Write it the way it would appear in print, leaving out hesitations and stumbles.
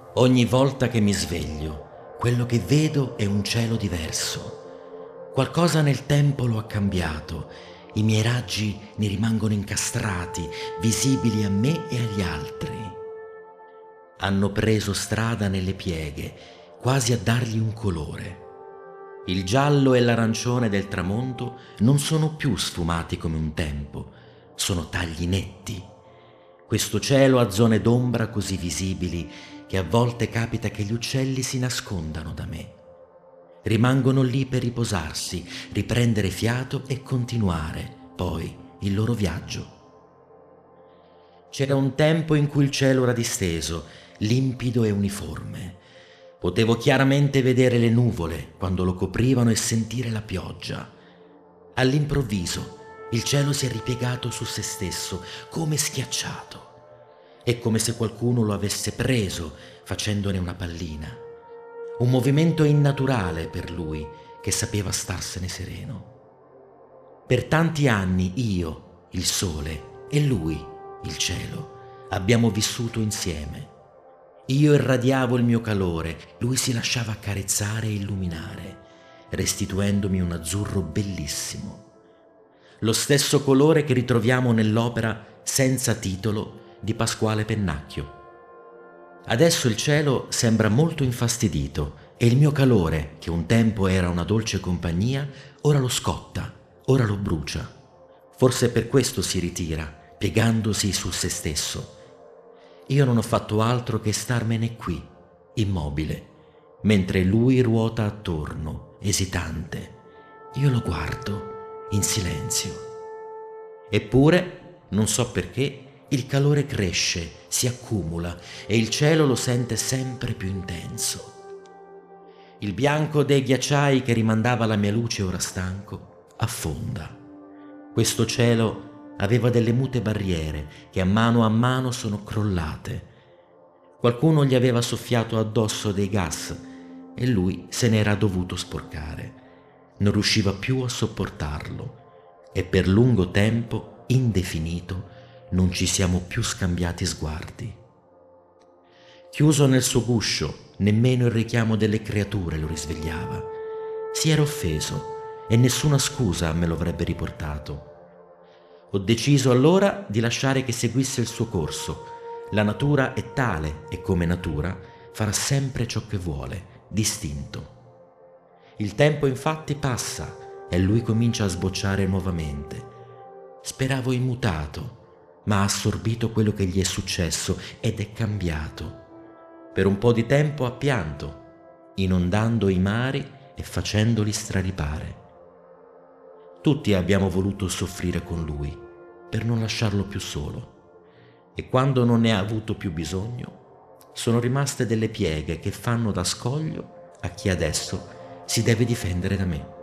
Ogni volta che mi sveglio, quello che vedo è un cielo diverso. Qualcosa nel tempo lo ha cambiato. I miei raggi ne rimangono incastrati, visibili a me e agli altri. Hanno preso strada nelle pieghe, quasi a dargli un colore. Il giallo e l'arancione del tramonto non sono più sfumati come un tempo, sono tagli netti. Questo cielo ha zone d'ombra così visibili che a volte capita che gli uccelli si nascondano da me. Rimangono lì per riposarsi, riprendere fiato e continuare, poi, il loro viaggio. C'era un tempo in cui il cielo era disteso, limpido e uniforme. Potevo chiaramente vedere le nuvole quando lo coprivano e sentire la pioggia. All'improvviso il cielo si è ripiegato su se stesso, come schiacciato. È come se qualcuno lo avesse preso facendone una pallina. Un movimento innaturale per lui che sapeva starsene sereno. Per tanti anni io, il sole, e lui, il cielo, abbiamo vissuto insieme. Io irradiavo il mio calore, lui si lasciava accarezzare e illuminare, restituendomi un azzurro bellissimo. Lo stesso colore che ritroviamo nell'opera Senza titolo di Pasquale Pennacchio. Adesso il cielo sembra molto infastidito e il mio calore, che un tempo era una dolce compagnia, ora lo scotta, ora lo brucia. Forse per questo si ritira, piegandosi su se stesso. Io non ho fatto altro che starmene qui, immobile, mentre lui ruota attorno, esitante. Io lo guardo, in silenzio. Eppure, non so perché, il calore cresce, si accumula e il cielo lo sente sempre più intenso. Il bianco dei ghiacciai che rimandava la mia luce ora stanco affonda. Questo cielo aveva delle mute barriere che a mano sono crollate. Qualcuno gli aveva soffiato addosso dei gas e lui se n'era dovuto sporcare. Non riusciva più a sopportarlo e per lungo tempo, indefinito, non ci siamo più scambiati sguardi. Chiuso nel suo guscio, nemmeno il richiamo delle creature lo risvegliava. Si era offeso e nessuna scusa me lo avrebbe riportato. Ho deciso allora di lasciare che seguisse il suo corso. La natura è tale e come natura farà sempre ciò che vuole, distinto. Il tempo infatti passa e lui comincia a sbocciare nuovamente. Speravo immutato, ma ha assorbito quello che gli è successo ed è cambiato. Per un po' di tempo ha pianto, inondando i mari e facendoli straripare. Tutti abbiamo voluto soffrire con lui per non lasciarlo più solo e quando non ne ha avuto più bisogno sono rimaste delle pieghe che fanno da scoglio a chi adesso si deve difendere da me.